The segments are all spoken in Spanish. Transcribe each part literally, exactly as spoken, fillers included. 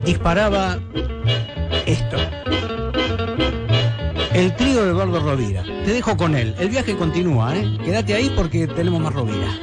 disparaba esto. El trío de Eduardo Rovira. Te dejo con él. El viaje continúa, ¿eh? Quédate ahí porque tenemos más Rovira.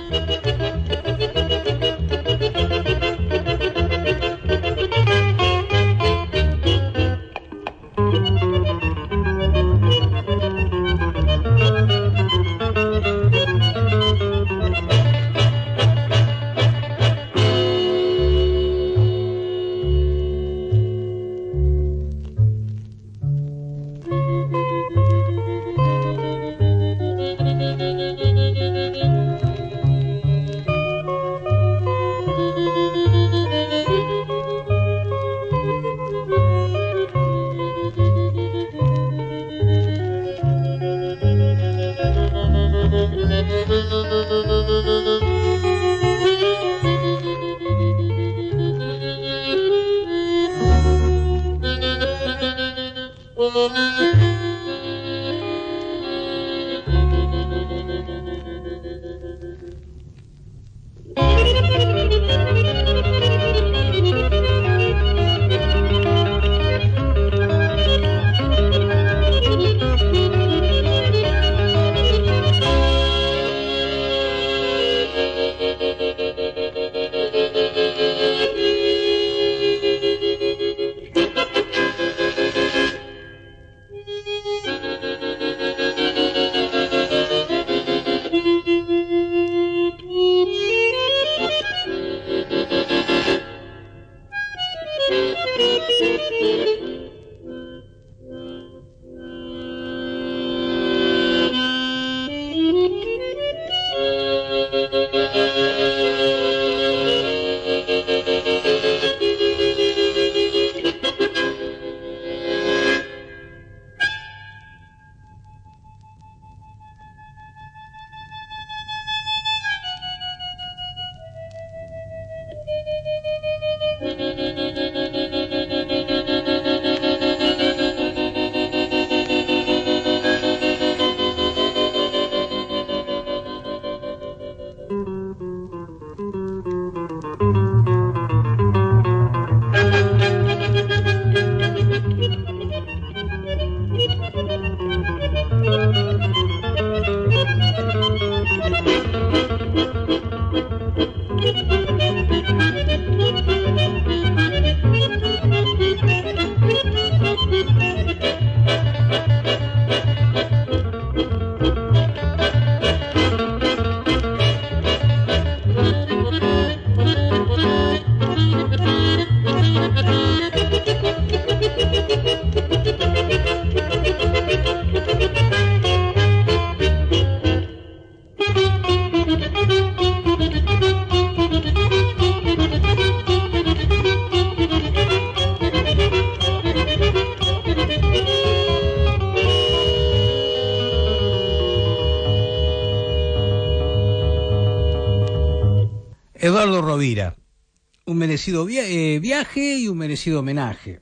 Eduardo Rovira, un merecido via eh, viaje y un merecido homenaje.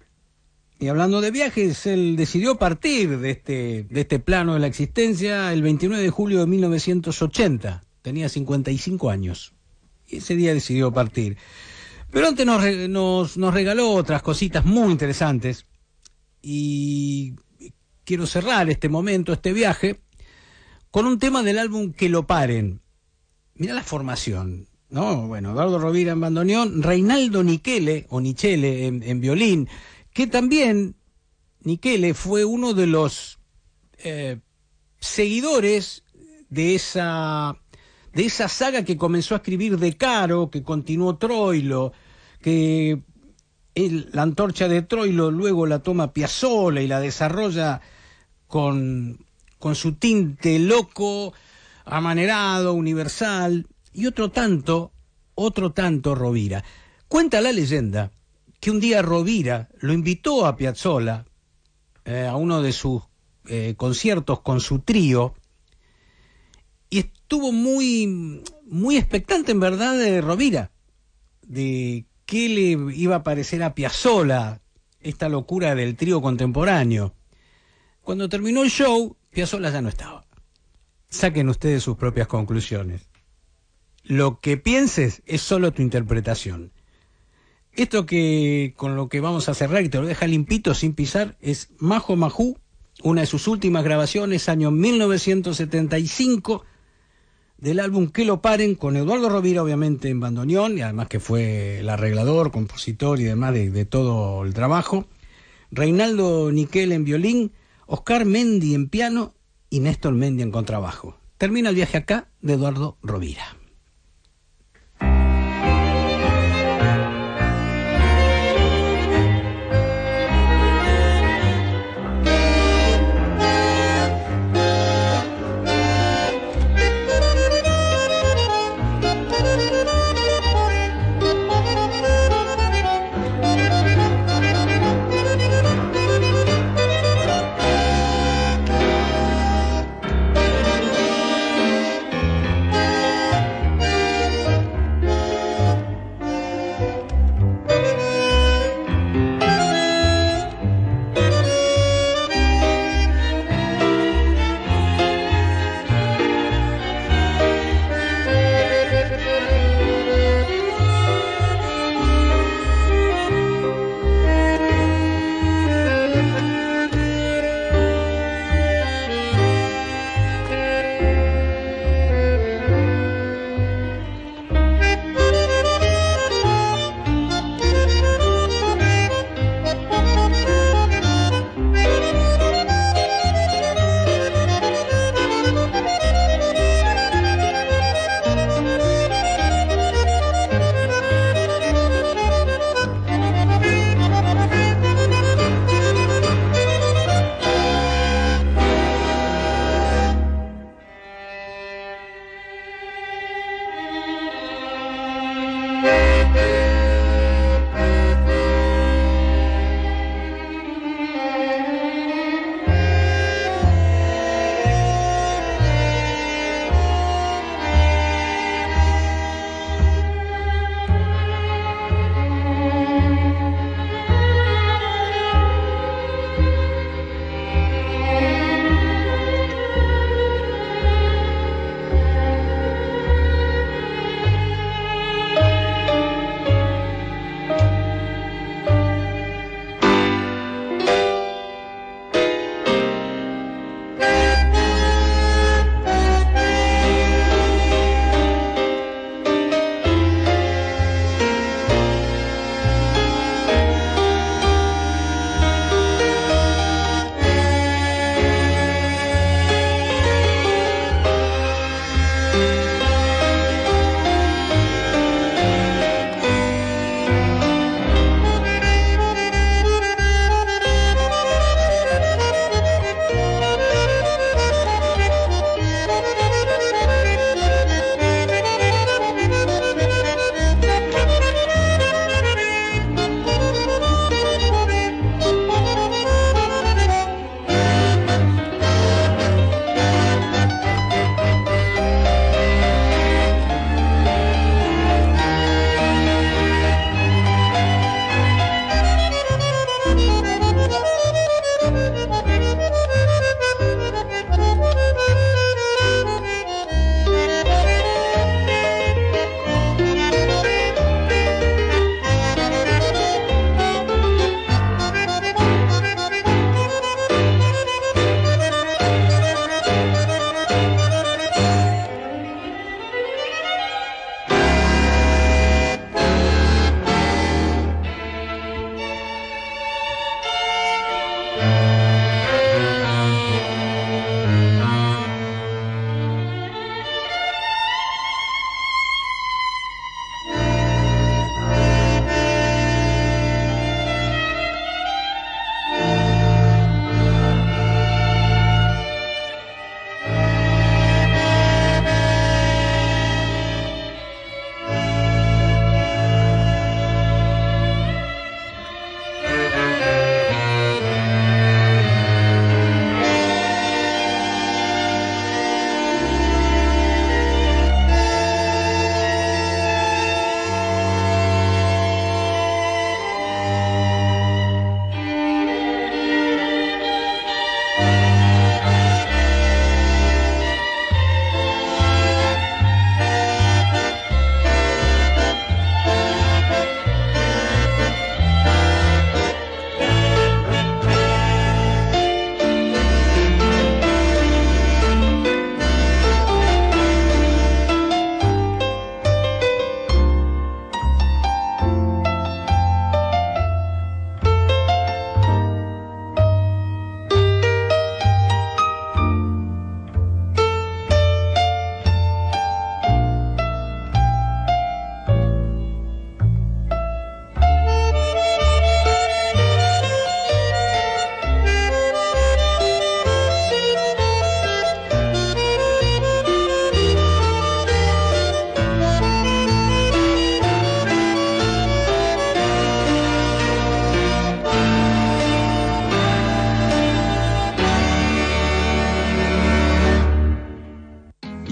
Y hablando de viajes, él decidió partir de este, de este plano de la existencia el veintinueve de julio de mil novecientos ochenta. Tenía cincuenta y cinco años. Y ese día decidió partir. Pero antes nos, re nos, nos regaló otras cositas muy interesantes. Y quiero cerrar este momento, este viaje, con un tema del álbum Que lo paren. Mirá la formación. No, bueno, Eduardo Rovira en bandoneón, Reinaldo Nichele, o Nichele en, en violín, que también Nichele fue uno de los eh, seguidores de esa, de esa saga que comenzó a escribir De Caro, que continuó Troilo, que el, la antorcha de Troilo luego la toma Piazzolla y la desarrolla con, con su tinte loco, amanerado, universal. Y otro tanto, otro tanto Rovira. Cuenta la leyenda que un día Rovira lo invitó a Piazzolla eh, a uno de sus eh, conciertos con su trío y estuvo muy, muy expectante en verdad de Rovira, de qué le iba a parecer a Piazzolla esta locura del trío contemporáneo. Cuando terminó el show, Piazzolla ya no estaba. Saquen ustedes sus propias conclusiones. Lo que pienses es solo tu interpretación. Esto que con lo que vamos a cerrar y te lo deja limpito sin pisar es Majo Majú, una de sus últimas grabaciones, año mil novecientos setenta y cinco, del álbum Que lo paren, con Eduardo Rovira obviamente en bandoneón, y además que fue el arreglador, compositor y demás de, de todo el trabajo, Reinaldo Niquel en violín, Oscar Mendi en piano y Néstor Mendi en contrabajo. Termina el viaje acá de Eduardo Rovira.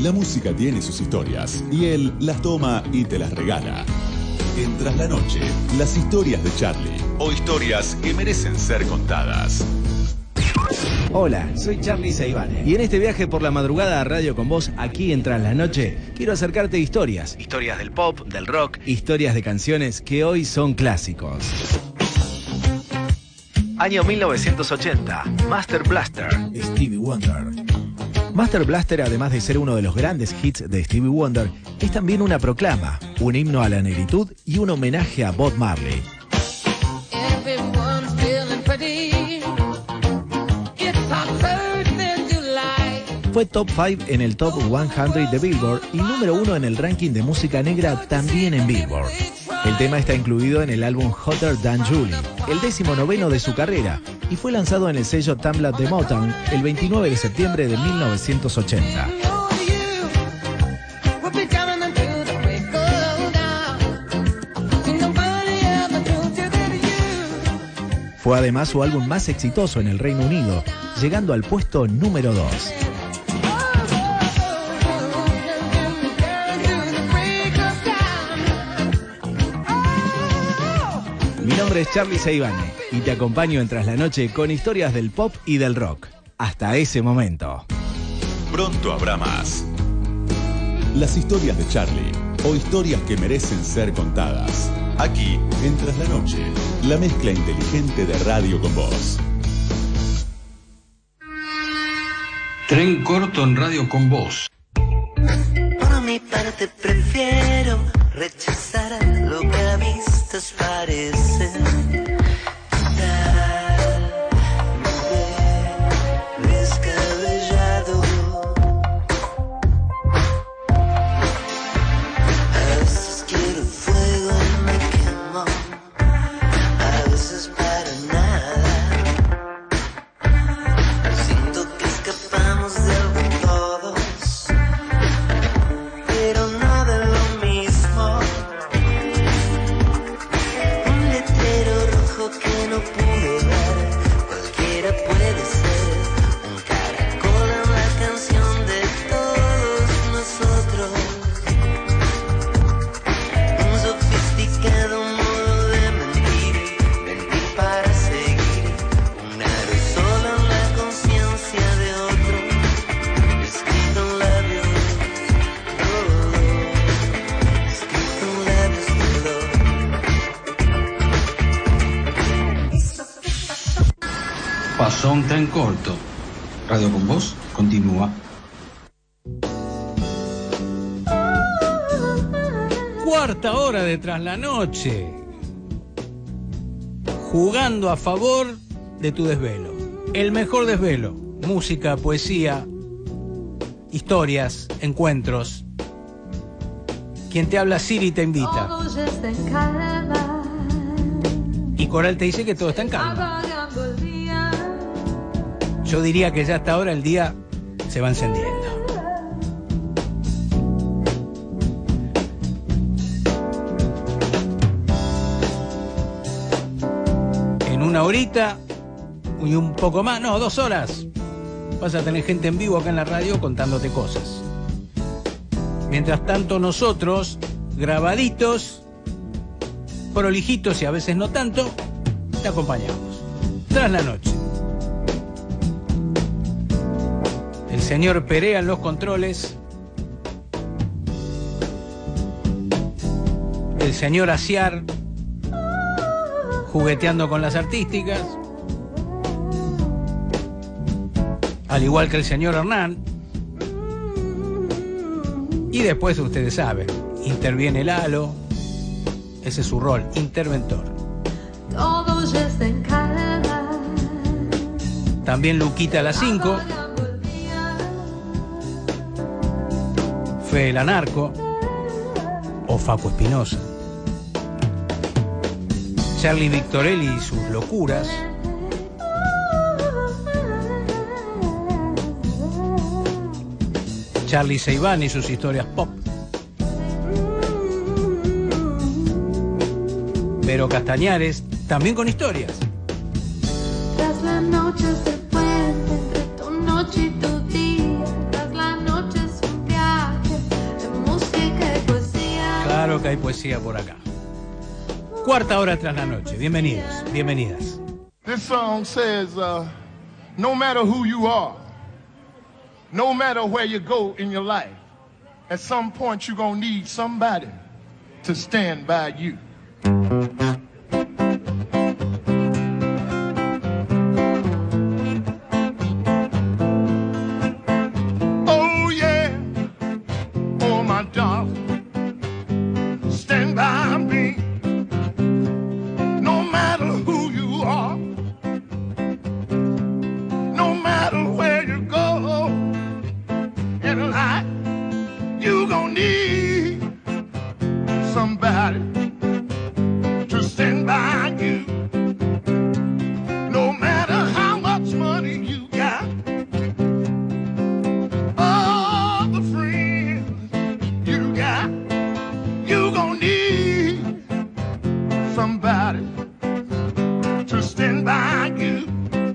La música tiene sus historias y él las toma y te las regala. En Tras la Noche, las historias de Charlie o historias que merecen ser contadas. Hola, soy Charlie Seivane y en este viaje por la madrugada a Radio Con Vos, aquí en Tras la Noche, quiero acercarte historias. Historias del pop, del rock, historias de canciones que hoy son clásicos. Año mil novecientos ochenta, Master Blaster, Stevie Wonder. Master Blaster, además de ser uno de los grandes hits de Stevie Wonder, es también una proclama, un himno a la negritud y un homenaje a Bob Marley. Fue top cinco en el Top cien de Billboard y número uno en el ranking de música negra también en Billboard. El tema está incluido en el álbum Hotter Than Julie, el décimo noveno de su carrera, y fue lanzado en el sello Tamla de Motown el veintinueve de septiembre de mil novecientos ochenta. Fue además su álbum más exitoso en el Reino Unido, llegando al puesto número dos. Mi nombre es Charlie Seivane y te acompaño en Tras la Noche con historias del pop y del rock. Hasta ese momento. Pronto habrá más. Las historias de Charlie o historias que merecen ser contadas. Aquí, en Tras la Noche, la mezcla inteligente de Radio Con Vos. Tren corto en Radio Con Vos. Por mi parte prefiero rechazar lo que a vistas parece totalmente descabellado. A veces quiero fuego y me quemo, a veces para nada. Siento que escapamos de algo todos, pero no de lo mismo. Un letrero rojo que no pude ver, cualquiera puede ser. Un caracol en la canción de todos nosotros. Un sofisticado modo de mentir, mentir para seguir. Un aerosol en la conciencia de otro, escrito en labios, oh, escrito en labios de dolor. Pasó un tren corto. Radio Con Vos continúa. Cuarta hora de Tras la Noche. Jugando a favor de tu desvelo. El mejor desvelo. Música, poesía, historias, encuentros. Quien te habla, Siri, te invita. Y Coral te dice que todo está en calma. Yo diría que ya hasta ahora el día se va encendiendo. En una horita y un poco más, no, dos horas, vas a tener gente en vivo acá en la radio contándote cosas. Mientras tanto nosotros, grabaditos, prolijitos y a veces no tanto, te acompañamos. Tras la Noche. El señor Perea en los controles. El señor Asiar jugueteando con las artísticas. Al igual que el señor Hernán. Y después ustedes saben, interviene Lalo. Ese es su rol, interventor. Todo ya está en calma. También Luquita a las cinco. Fe el Anarco o Facu Espinosa, Charlie Victorelli y sus locuras, Charlie Seivane y sus historias pop, Vero Castañares, también con historias. Tras la noche es el puente entre tu noche y tu día. Tras la noche es un día. claro que hay poesía por acá. Cuarta hora tras la noche. Bienvenidos, bienvenidas. This song says, uh, no matter who you are, no matter where you go in your life, at some point you're gonna need somebody to stand by you. Oh yeah, oh my darling, stand by me. No matter who you are, no matter where you go in life, you gon' need somebody to stand by you. No matter how much money you got, all the friends you got, you gon' need somebody to stand by you.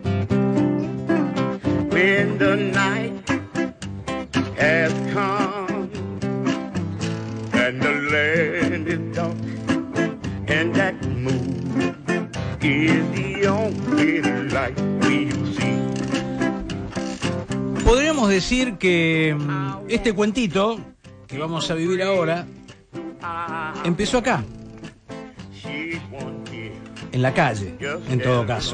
When the night has come and the land is dark and that moon is the only light we'll see. Podríamos decir que mm, este cuentito que vamos a vivir ahora empezó acá, en la calle, en todo caso.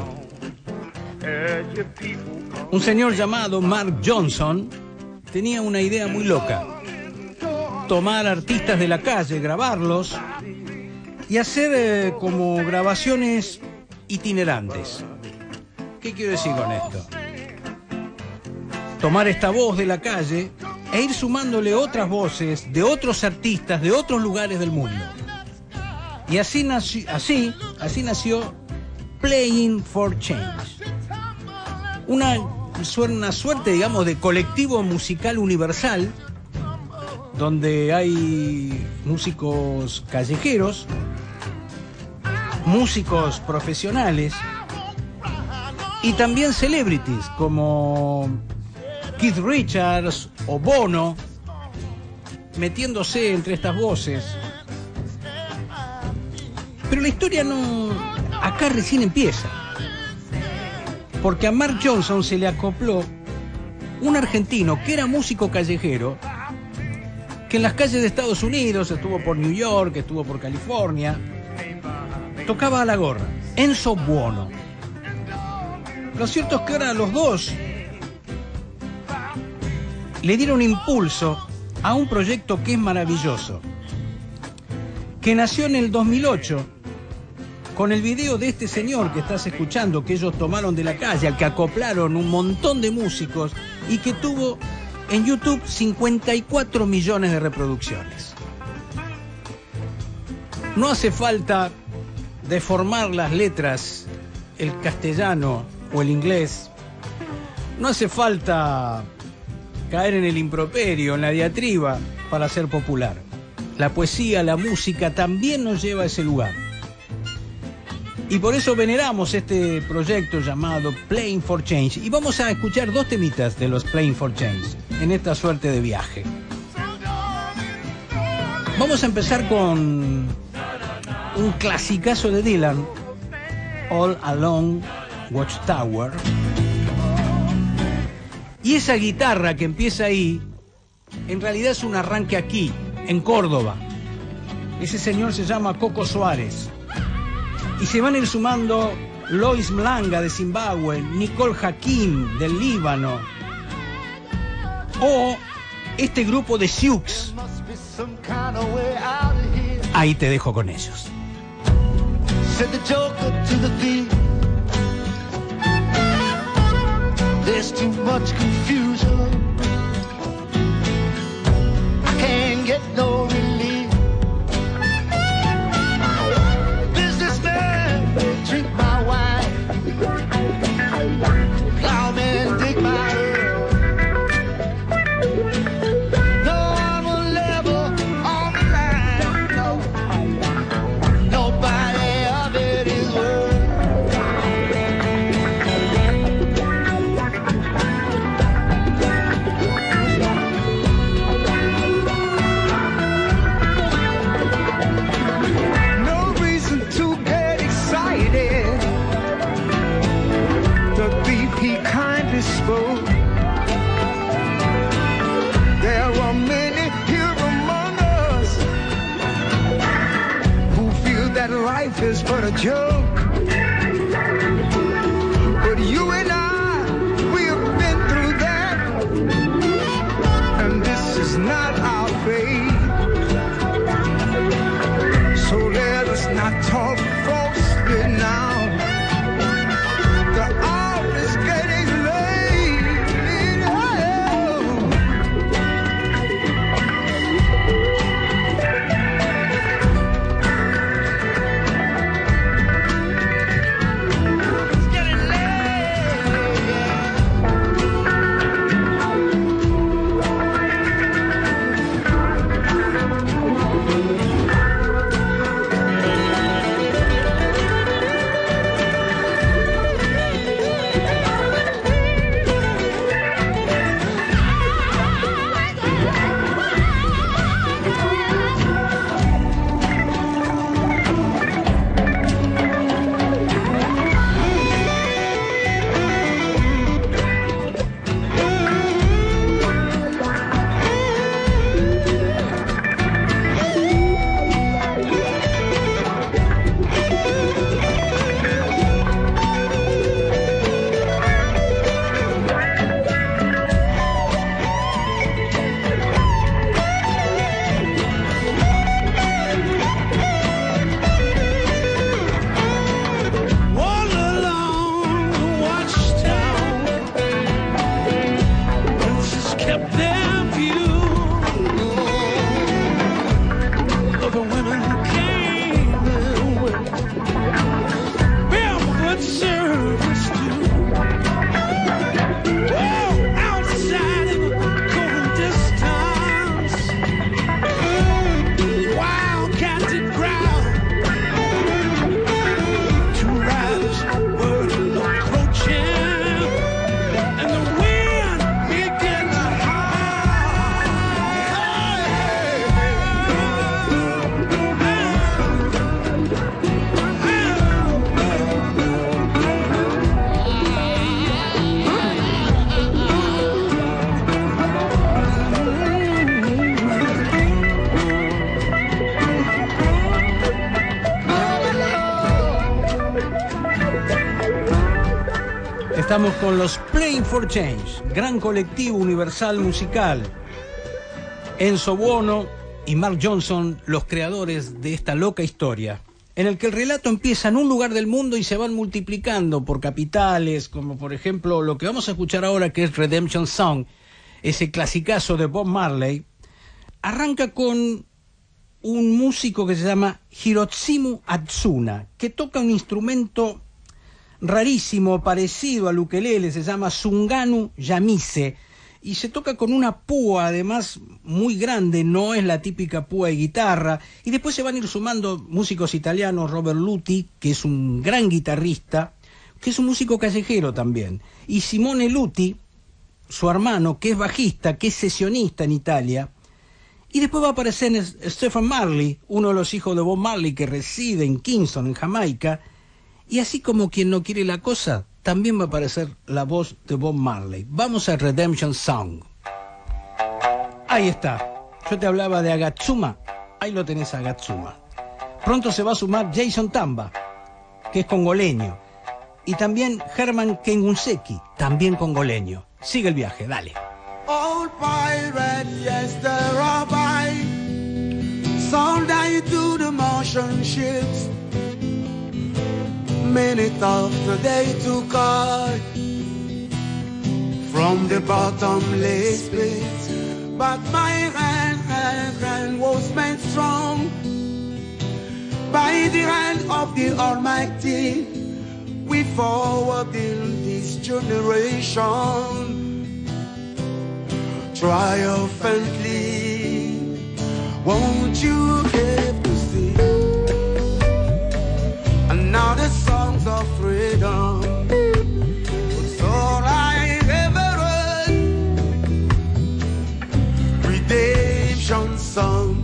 Un señor llamado Mark Johnson tenía una idea muy loca: tomar artistas de la calle, grabarlos y hacer eh, como grabaciones itinerantes. ¿Qué quiero decir con esto? Tomar esta voz de la calle e ir sumándole otras voces de otros artistas de otros lugares del mundo. Y así nació, así, así nació Playing for Change. Una, una suerte, digamos, de colectivo musical universal donde hay músicos callejeros, músicos profesionales y también celebrities como Keith Richards o Bono, metiéndose entre estas voces. Pero la historia no, acá recién empieza, porque a Mark Johnson se le acopló un argentino que era músico callejero, que en las calles de Estados Unidos, estuvo por New York, estuvo por California, tocaba a la gorra, Enzo Buono. Lo cierto es que ahora los dos le dieron impulso a un proyecto que es maravilloso, que nació en el dos mil ocho con el video de este señor que estás escuchando, que ellos tomaron de la calle, al que acoplaron un montón de músicos y que tuvo en YouTube cincuenta y cuatro millones de reproducciones. No hace falta deformar las letras, el castellano o el inglés. No hace falta caer en el improperio, en la diatriba, para ser popular. La poesía, la música también nos lleva a ese lugar. Y por eso veneramos este proyecto llamado Playing for Change. Y vamos a escuchar dos temitas de los Playing for Change en esta suerte de viaje. Vamos a empezar con un clasicazo de Dylan, All Along Watchtower. Y esa guitarra que empieza ahí, en realidad es un arranque aquí, en Córdoba. Ese señor se llama Coco Suárez. Y se van a ir sumando Lois Mlanga de Zimbabue, Nicole Hakim del Líbano, o este grupo de Sioux. Ahí te dejo con ellos. Said the joker to the thief, there's too much confusion, I can't get no relief. Businessman, drink my wine, plowman, dig my earth. No one will ever on the line, no, nobody of it is worth. spoke. There are many here among us who feel that life is but a joke. But you and I, we have been through that, and this is not our fate. So let us not talk falsely now. The hour is getting late. Oh. It's getting Estamos con los Playing for Change, gran colectivo universal musical. Enzo Buono y Mark Johnson, los creadores de esta loca historia, en el que el relato empieza en un lugar del mundo y se van multiplicando por capitales, como por ejemplo lo que vamos a escuchar ahora, que es Redemption Song, ese clasicazo de Bob Marley. Arranca con un músico que se llama Hirotshimu Atsuna, que toca un instrumento rarísimo, parecido al ukelele, se llama Sunganu Yamise, y se toca con una púa, además muy grande, no es la típica púa de guitarra. Y después se van a ir sumando músicos italianos, Robert Luti, que es un gran guitarrista, que es un músico callejero también, y Simone Luti, su hermano, que es bajista, que es sesionista en Italia. Y después va a aparecer Stephen Marley, uno de los hijos de Bob Marley, que reside en Kingston, en Jamaica. Y así como quien no quiere la cosa, también va a aparecer la voz de Bob Marley. Vamos a Redemption Song. Ahí está. Yo te hablaba de Agatsuma. Ahí lo tenés, Agatsuma. Pronto se va a sumar Jason Tamba, que es congoleño. Y también Herman Kengunseki, también congoleño. Sigue el viaje, dale. Old pirate, yes, the rabbi, sold I to the Martian ships. Many thought that they took I from the bottomless pit, but my hand, hand, hand was made strong by the hand of the Almighty. We forward in this generation triumphantly. Won't you give to see another songs of freedom? It's all I ever heard. Redemption song,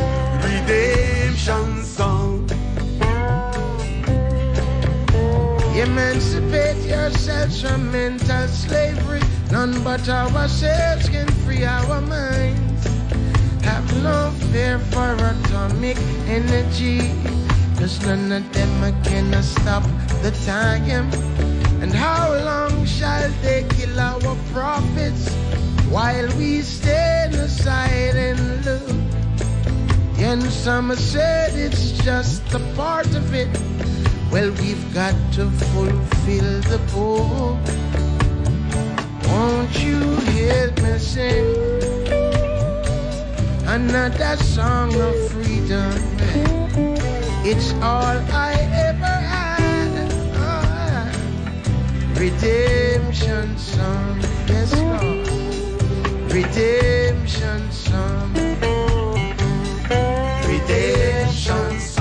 redemption song. Emancipate yourselves from mental slavery. None but ourselves can free our minds. Have no fear for atomic energy, 'cause none of them can stop the time. And how long shall they kill our prophets while we stand aside and look? And some said it's just a part of it. Well, we've got to fulfill the book. Won't you help me sing another song of freedom? It's all I ever had. Oh, redemption song, yes Lord. Redemption song. Redemption song.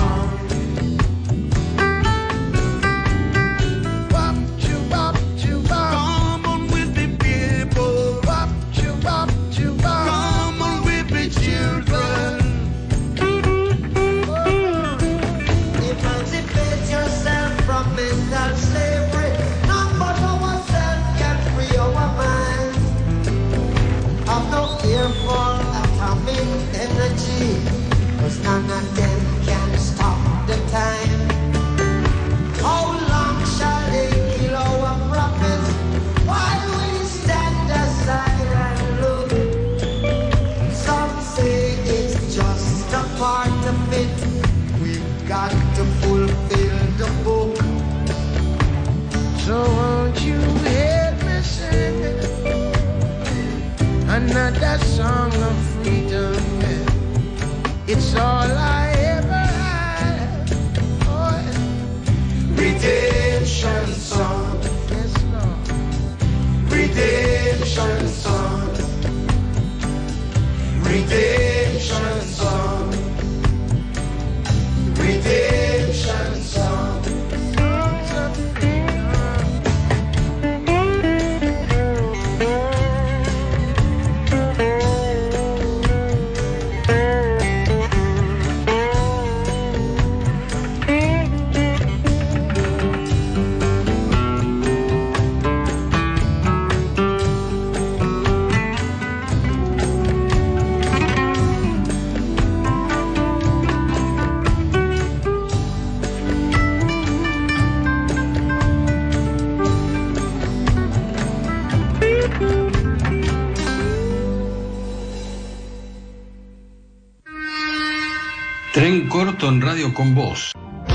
None of them can stop the time. How long shall they kill our prophets while we stand aside and look? Some say it's just a part of it. We've got to fulfill the book. So won't you help me sing another song of freedom? It's all I ever had. Oh, redemption song, yes Lord. Redemption song. Redemption song. Redemption song. Songs of Tren corto en Radio con Voz.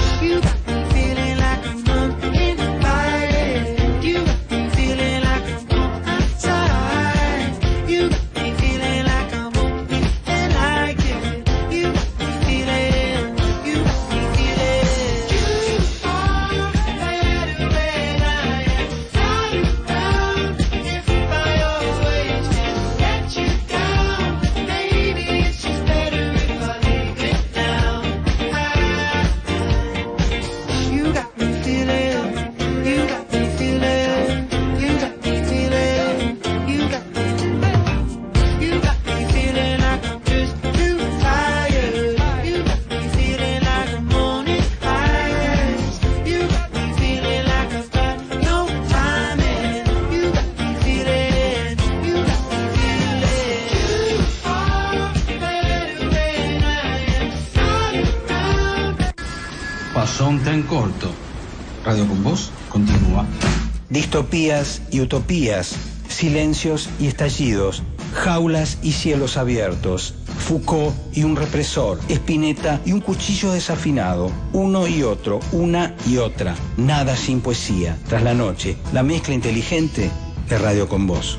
Pasó un tren corto. Radio con Voz continúa. Distopías y utopías, silencios y estallidos, jaulas y cielos abiertos, Foucault y un represor, Spinetta y un cuchillo desafinado, uno y otro, una y otra, nada sin poesía. Tras la noche, la mezcla inteligente de Radio con Voz.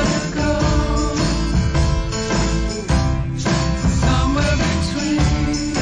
Somewhere between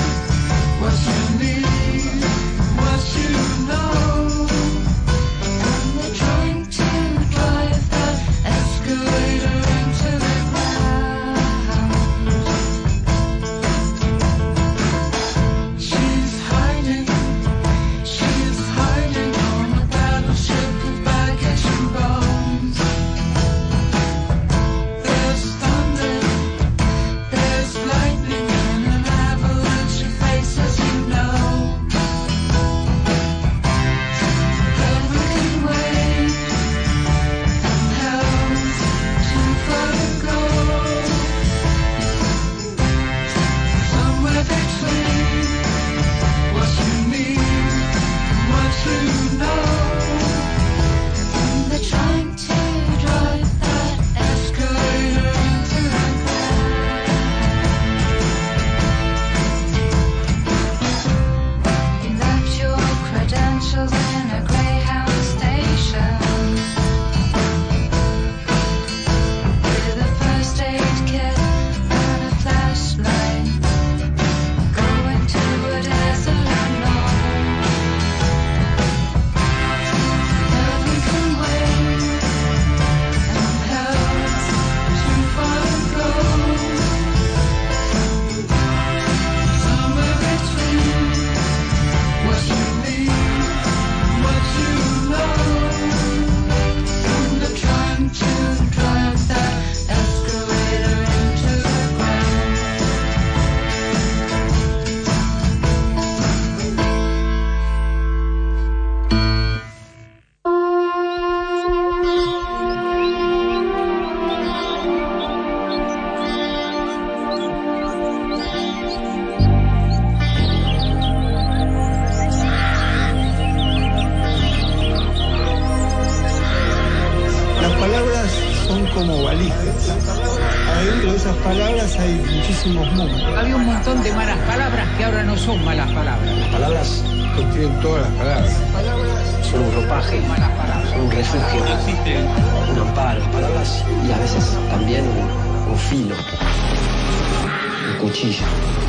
dentro de esas palabras hay muchísimos mundos. Había un montón de malas palabras que ahora no son malas palabras. Las palabras contienen todas las palabras. Las palabras son un ropaje, malas palabras. son un refugio, existen un amparo. Las palabras y a veces también un, un filo, un cuchillo.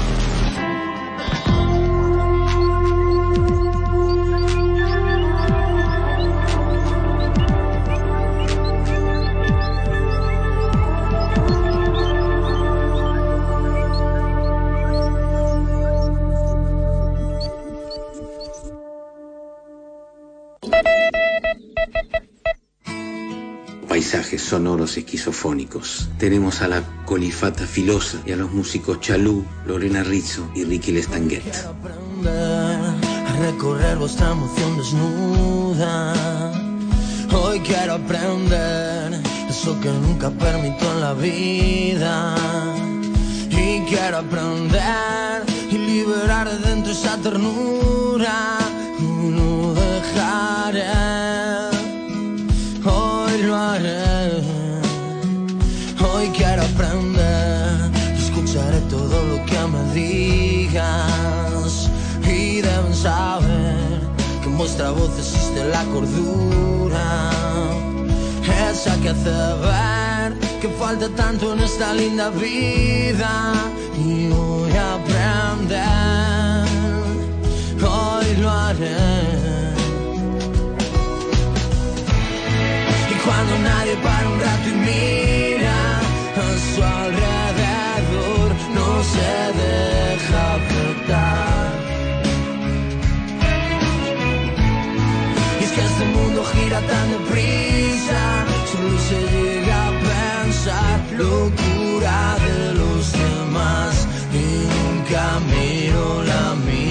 Paisajes sonoros esquizofónicos. Tenemos a la colifata filosa y a los músicos Chalú, Lorena Rizzo y Ricky Lestanguet. Quiero aprender a recorrer vuestra emoción desnuda. Hoy quiero aprender eso que nunca permito en la vida. Y quiero aprender y liberar de dentro esa ternura. No dejaré. Hoy lo haré. Hoy quiero aprender. Escucharé todo lo que me digas. Y deben saber que en vuestra voz existe la cordura. Esa que hace ver que falta tanto en esta linda vida. Y voy a aprender. Hoy lo haré. Cuando nadie para un rato y mira a su alrededor, no se deja afectar. Y es que este mundo gira tan deprisa, solo se llega a pensar locura de los demás y nunca miro la mía.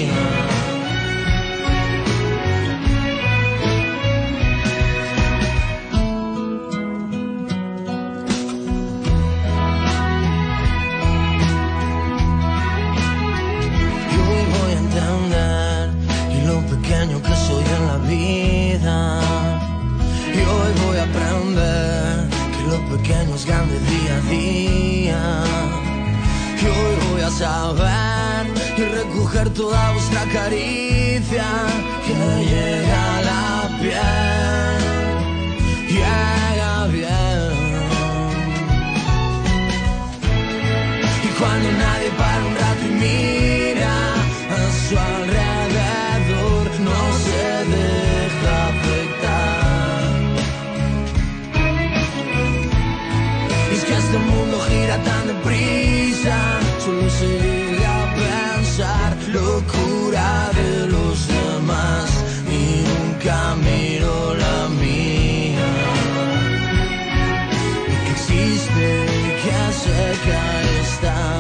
Pequeño que soy en la vida. Y hoy voy a aprender que lo pequeño es grande día a día. Y hoy voy a saber y recoger toda vuestra caricia que llega a la piel, llega bien. Y cuando nadie para un rato y mira a su alrededor, no se deja afectar. Es que este mundo gira tan deprisa, solo se llega a pensar locura de los demás y nunca miro la mía. Y que existe y que cerca está.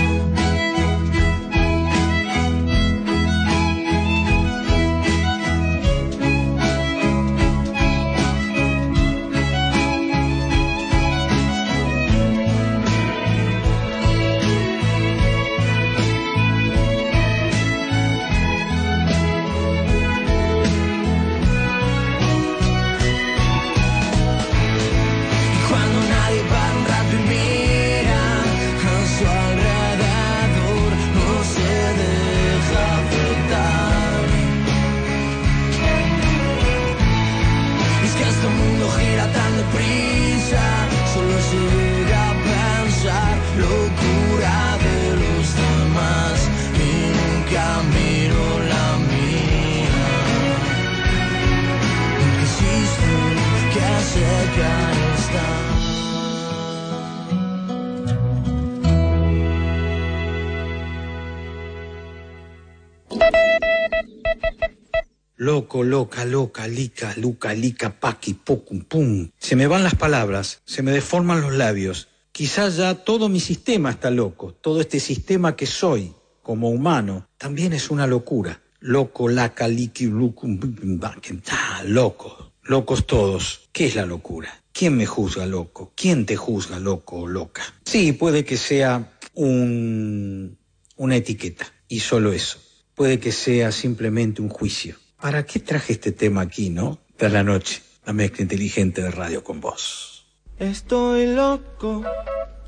Loco, loca, loca, lica, luca, lica, paqui, pocum, pum. Se me van las palabras, se me deforman los labios. Quizás ya todo mi sistema está loco. Todo este sistema que soy, como humano, también es una locura. Loco, laca, liqui, lucum, loco. Locos todos. ¿Qué es la locura? ¿Quién me juzga loco? ¿Quién te juzga loco o loca? Sí, puede que sea un, una etiqueta, y solo eso. Puede que sea simplemente un juicio. ¿Para qué traje este tema aquí, no? De la noche, la mezcla inteligente de radio con vos. Estoy loco,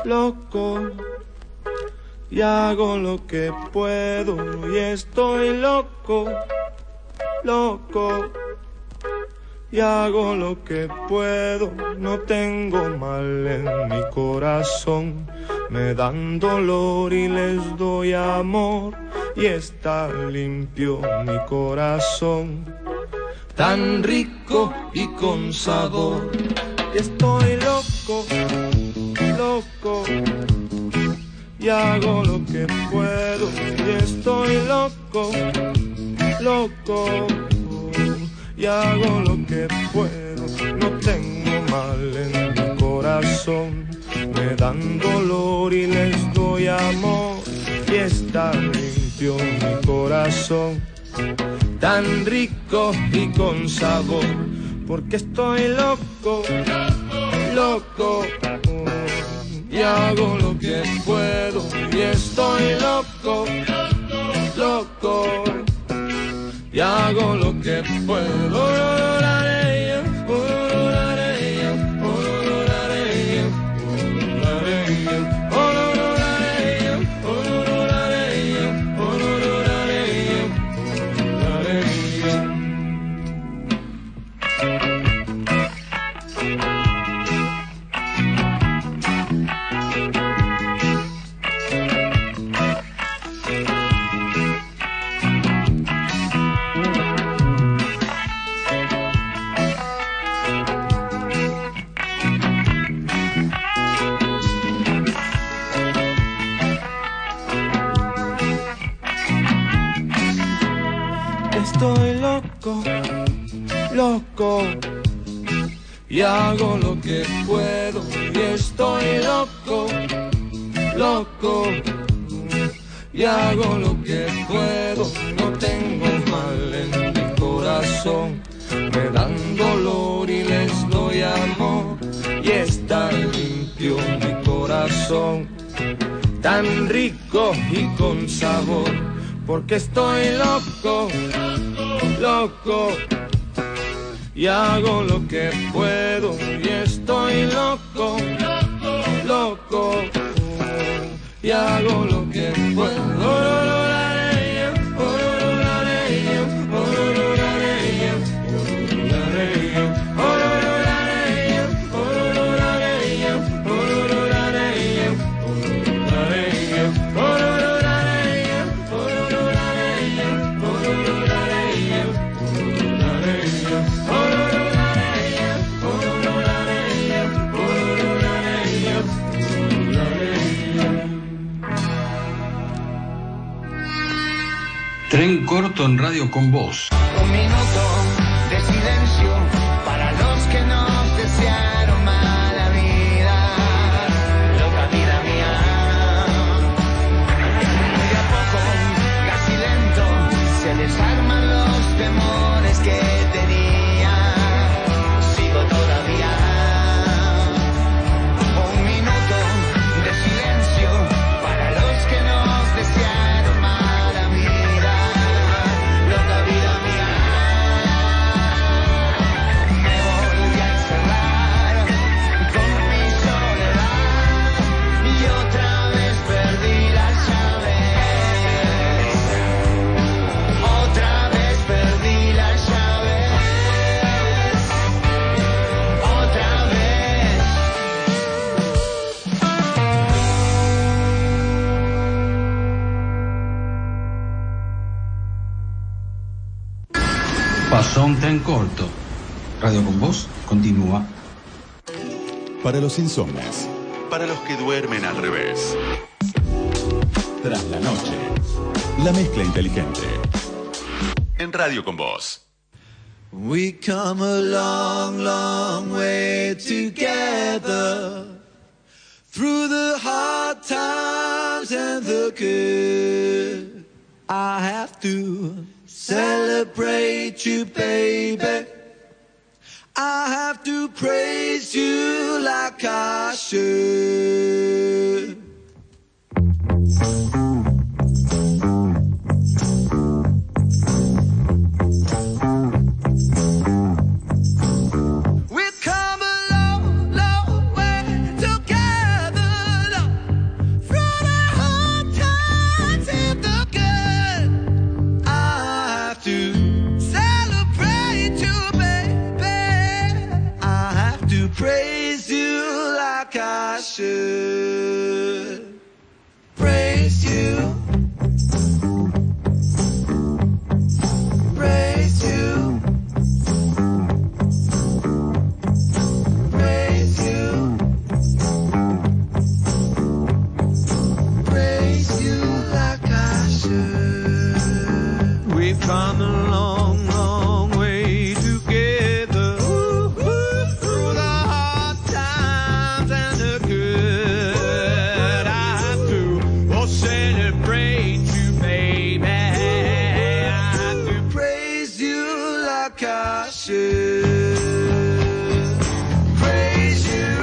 loco, y hago lo que puedo, y estoy loco, loco, y hago lo que puedo. No tengo mal en mi corazón, me dan dolor y les doy amor, y está limpio mi corazón, tan rico y con sabor. Y estoy loco, loco, y hago lo que puedo, y estoy loco, loco, y hago lo que puedo. No tengo mal en mi corazón, me dan dolor y les doy amor, y está limpio mi corazón, tan rico y con sabor, porque estoy loco, loco, y hago lo que puedo, y estoy loco, loco, y hago lo que puedo. Estoy loco, loco, y hago lo que puedo, y estoy loco, loco, y hago lo que puedo. No tengo mal en mi corazón, me dan dolor y les doy amor, y está limpio mi corazón, tan rico y con sabor, porque estoy loco, loco, y hago lo que puedo, y estoy loco, loco, y hago lo que puedo. Tren corto en Radio con Voz. Un minuto de silencio para los que nos desearon mala vida, loca vida mía. De a poco, casi lento, se desarman los temores que tenía. Sigo todavía. Un minuto de silencio para los que nos desearon mala vida. Loca vida mía, me volví a encerrar con mi soledad y otra vez perdí las llaves. Otra vez perdí las llaves. Otra vez. Pasó un tren corto. Radio con Voz continúa. Para los insomnes, para los que duermen al revés. Tras la noche, la mezcla inteligente. En Radio con Voz. We come a long, long way together, through the hard times and the good. I have to celebrate you, baby. I have to praise you like I should. We've come a long, long way together, should praise you. Praise you. Praise you. Praise you like I should. We've come a long, long way together. Ooh, ooh, through the hard times and the good. I have to oh, celebrate you, baby. I have to praise you like I should. Praise you.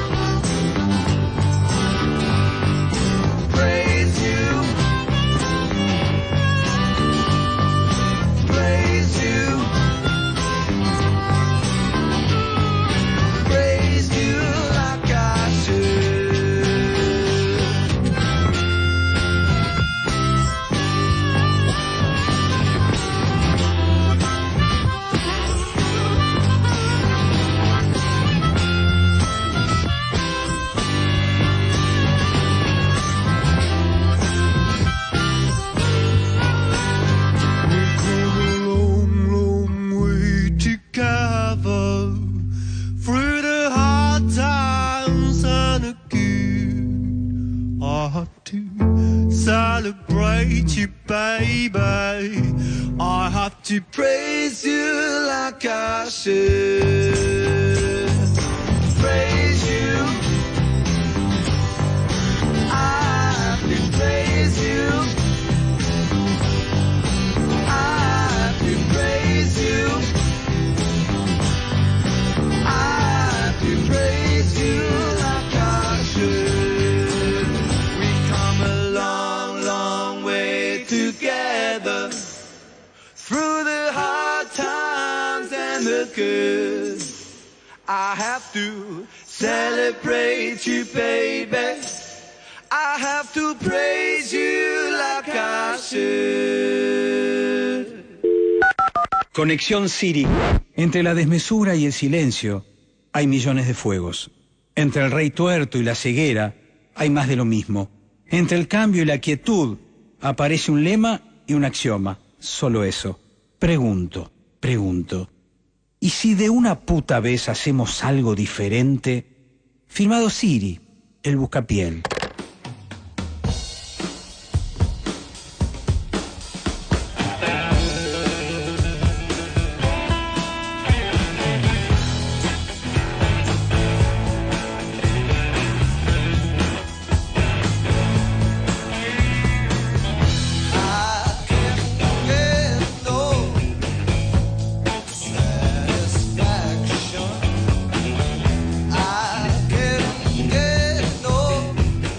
Praise you. Praise you. Praise you like I should. We've come a long, long way together through the hard times and the good. I have to celebrate you, baby. I have to praise you like I should. Praise you. I have to praise you. I have to praise you. I have to praise you like I should. We come a long, long way together through the hard times and the good. I have to celebrate you, baby. I have to praise you like I should. Conexión Siri. Entre la desmesura y el silencio hay millones de fuegos. Entre el rey tuerto y la ceguera hay más de lo mismo. Entre el cambio y la quietud aparece un lema y un axioma. Solo eso. Pregunto, pregunto. ¿Y si de una puta vez hacemos algo diferente? Firmado Siri, el buscapiel. I can't get no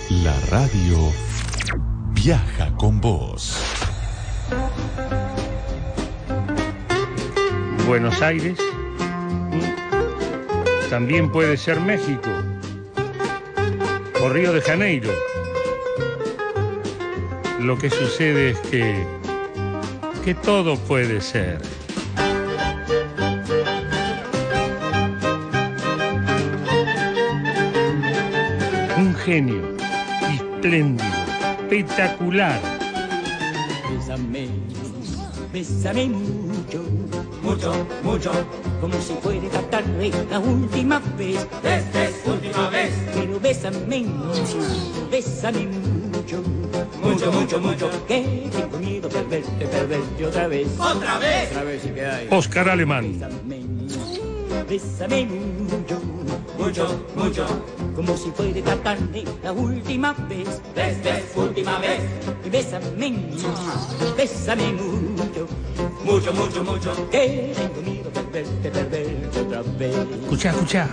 La radio viaja con vos. Buenos Aires también puede ser México o Río de Janeiro. Lo que sucede es que que todo puede ser. Un genio espléndido, espectacular. Bésame, bésame mucho, mucho, mucho, como si fuera esta tarde la última vez. Esta es última vez. Pero bésame, bésame mucho, mucho, mucho, mucho, que tengo miedo de perderte, perderte otra vez. ¿Otra vez? Otra vez, sí que hay. Oscar Alemán. Bésame, bésame mucho, mucho, mucho, como si fuera esta tarde la última vez. Esta es última vez. Y bésame, bésame mucho, mucho, mucho, mucho, que tengo miedo de perderte, perderte otra vez. Escucha, escucha.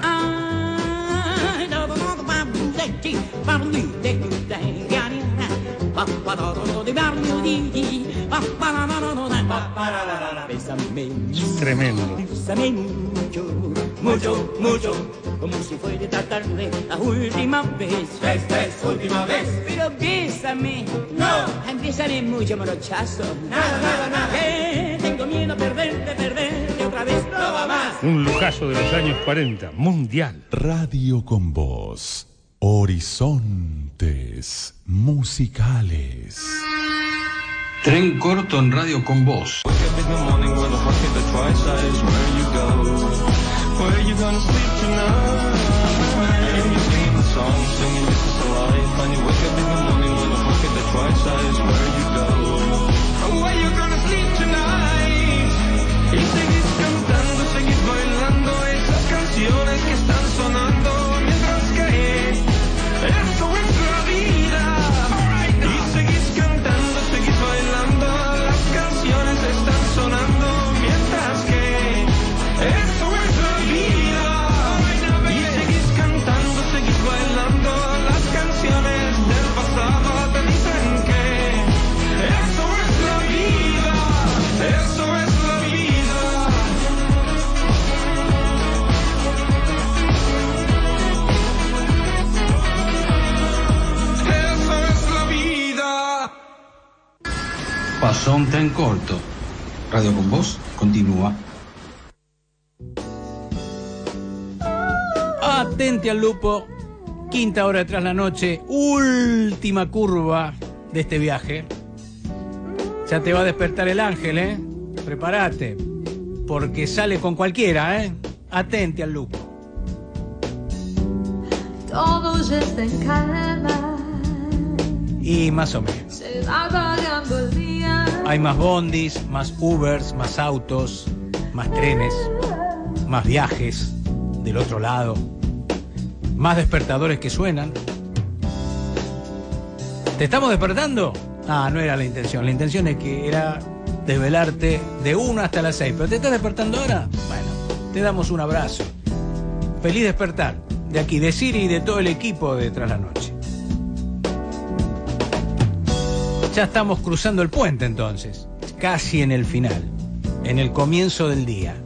Tremendo. Bésame mucho, mucho, mucho, como si fuera esta tarde la última vez. Esta es última vez. Pero bésame, no, bésame mucho, morochazo. Nada, nada, nada. Que tengo miedo a perderte, perderte otra vez. No va más. Un lujazo de los años cuarenta, mundial. Radio con vos. Horizontes musicales. Tren corto en Radio con vos. Y seguís cantando, seguís bailando esas canciones que están sonando mientras que eso es la vida. Y seguís cantando, seguís bailando, las canciones están sonando mientras que eso es la vida. Y seguís cantando, seguís bailando, las canciones del pasado te dicen que eso es la vida. Eso es la vida. Eso es la vida. Pasó un tren corto. Radio con vos continúa. Atente al lupo. Quinta hora tras la noche. Última curva de este viaje. Ya te va a despertar el ángel, ¿eh? Prepárate. Porque sale con cualquiera, ¿eh? Atente al lupo. Todo ya está en calma. Y más o menos. Se va apagando el día. Hay más bondis, más Ubers, más autos, más trenes, más viajes del otro lado, más despertadores que suenan. ¿Te estamos despertando? Ah, no era la intención. La intención es que era desvelarte de una hasta las seis. ¿Pero te estás despertando ahora? Bueno, te damos un abrazo. Feliz despertar. De aquí, de Siri y de todo el equipo de Tras la Noche. Ya estamos cruzando el puente entonces. Casi en el final. En el comienzo del día.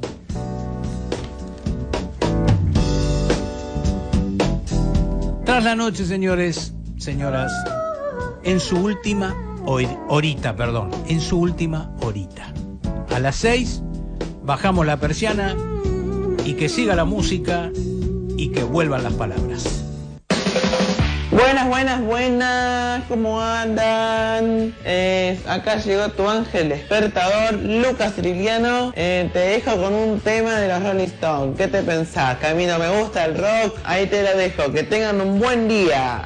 Tras la Noche, señores, señoras, en su última horita, perdón, en su última horita. A las seis bajamos la persiana y que siga la música y que vuelvan las palabras. Buenas, buenas, buenas, ¿cómo andan? Eh, acá llegó tu ángel despertador, Lucas Triliano. Eh, te dejo con un tema de los Rolling Stones. ¿Qué te pensás? Que a mí no me gusta el rock. Ahí te lo dejo. Que tengan un buen día.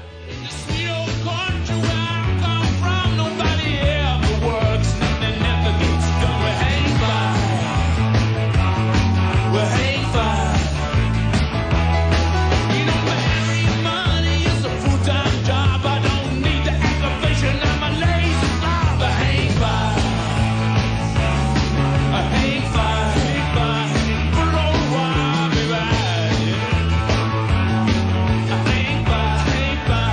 Bye.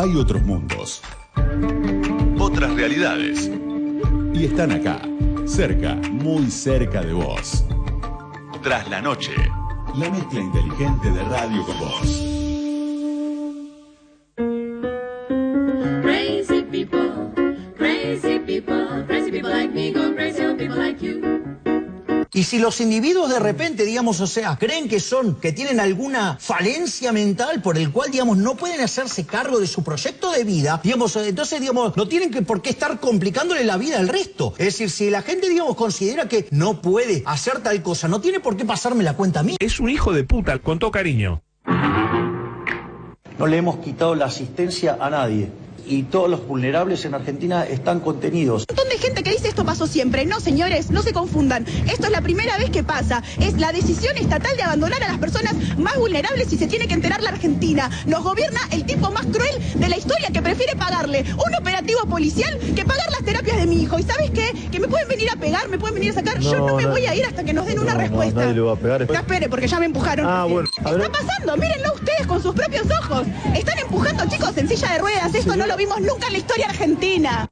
Hay otros mundos, otras realidades. Y están acá, cerca, muy cerca de vos. Tras la noche, la mezcla inteligente de Radio con Vos. Crazy people, crazy people, crazy people like me go crazy on people like you. Y si los individuos de repente, digamos, o sea, creen que son, que tienen alguna falencia mental por el cual, digamos, no pueden hacerse cargo de su proyecto de vida, digamos, entonces, digamos, no tienen que por qué estar complicándole la vida al resto. Es decir, si la gente, digamos, considera que no puede hacer tal cosa, no tiene por qué pasarme la cuenta a mí. Es un hijo de puta, con todo cariño. No le hemos quitado la asistencia a nadie. Y todos los vulnerables en Argentina están contenidos. Un montón de gente que dice esto pasó siempre. No, señores, no se confundan. Esto es la primera vez que pasa. Es la decisión estatal de abandonar a las personas más vulnerables y se tiene que enterar la Argentina. Nos gobierna el tipo más cruel de la historia que prefiere pagarle un operativo policial que pagar las terapias de mi hijo. ¿Y sabes qué? Que me pueden venir a pegar, me pueden venir a sacar. No, Yo no me no, voy a ir hasta que nos den no, una respuesta. No, nadie le va a pegar. No espere, porque ya me empujaron. Ah, bueno. Está pasando, mírenlo ustedes con sus propios ojos. Están empujando chicos en silla de ruedas. Esto no lo vimos nunca en la historia argentina.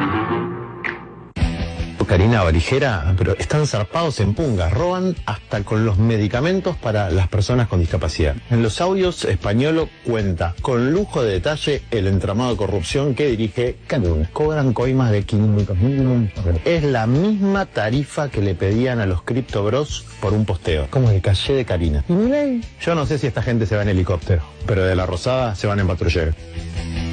Karina Valijera, pero están zarpados en pungas, roban hasta con los medicamentos para las personas con discapacidad. En los audios, Españolo cuenta con lujo de detalle el entramado de corrupción que dirige Canún. Cobran coimas de quinientos mil. Es la misma tarifa que le pedían a los Crypto Bros por un posteo, como el caché de Karina. Yo no sé si esta gente se va en helicóptero, pero de la Rosada se van en patrullero.